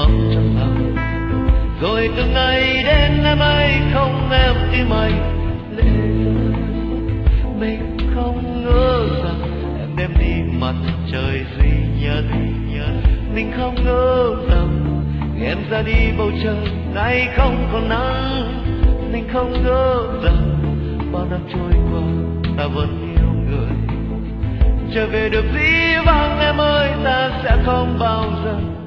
trong lòng. Rồi từng ngày đến em ấy không em tim anh lệ rơi. Mình không ngờ rằng em đem đi mặt trời duy nhất. Mình không ngờ rằng em ra đi bầu trời nay không còn nắng. Mình không ngờ rằng bao năm trôi qua ta vẫn yêu người. Trở về được dĩ vãng em ơi, ta sẽ không bao giờ